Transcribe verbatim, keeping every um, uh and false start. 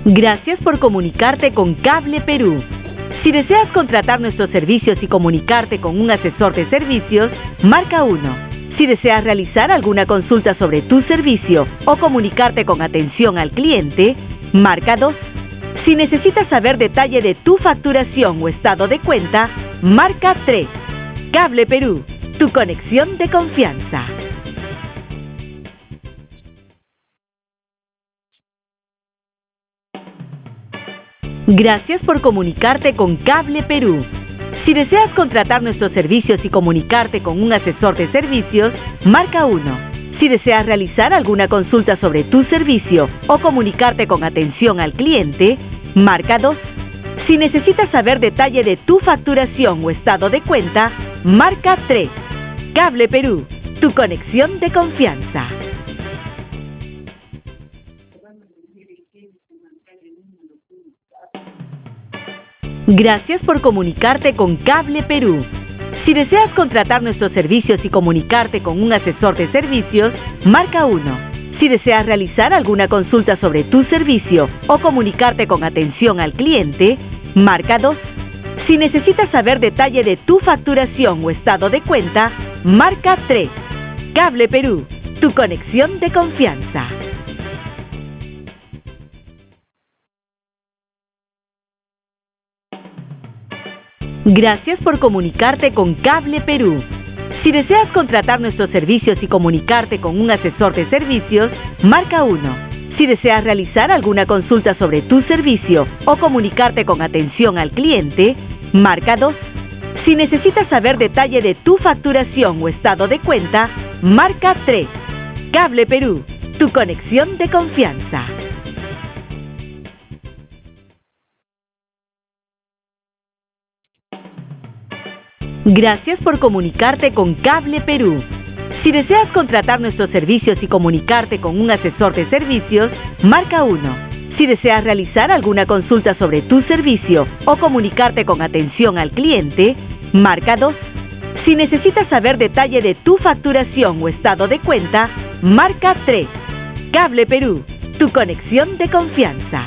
Gracias por comunicarte con Cable Perú. Si deseas contratar nuestros servicios y comunicarte con un asesor de servicios, marca uno. Si deseas realizar alguna consulta sobre tu servicio o comunicarte con atención al cliente, marca dos. Si necesitas saber detalle de tu facturación o estado de cuenta, marca tres. Cable Perú, tu conexión de confianza. Gracias por comunicarte con Cable Perú. Si deseas contratar nuestros servicios y comunicarte con un asesor de servicios, marca uno. Si deseas realizar alguna consulta sobre tu servicio o comunicarte con atención al cliente, marca dos. Si necesitas saber detalle de tu facturación o estado de cuenta, marca tres. Cable Perú, tu conexión de confianza. Gracias por comunicarte con Cable Perú. Si deseas contratar nuestros servicios y comunicarte con un asesor de servicios, marca uno. Si deseas realizar alguna consulta sobre tu servicio o comunicarte con atención al cliente, marca dos. Si necesitas saber detalle de tu facturación o estado de cuenta, marca tres. Cable Perú, tu conexión de confianza. Gracias por comunicarte con Cable Perú. Si deseas contratar nuestros servicios y comunicarte con un asesor de servicios, marca uno. Si deseas realizar alguna consulta sobre tu servicio o comunicarte con atención al cliente, marca dos. Si necesitas saber detalle de tu facturación o estado de cuenta, marca tres. Cable Perú, tu conexión de confianza. Gracias por comunicarte con Cable Perú. Si deseas contratar nuestros servicios y comunicarte con un asesor de servicios, marca uno. Si deseas realizar alguna consulta sobre tu servicio o comunicarte con atención al cliente, marca dos. Si necesitas saber detalle de tu facturación o estado de cuenta, marca tres. Cable Perú, tu conexión de confianza.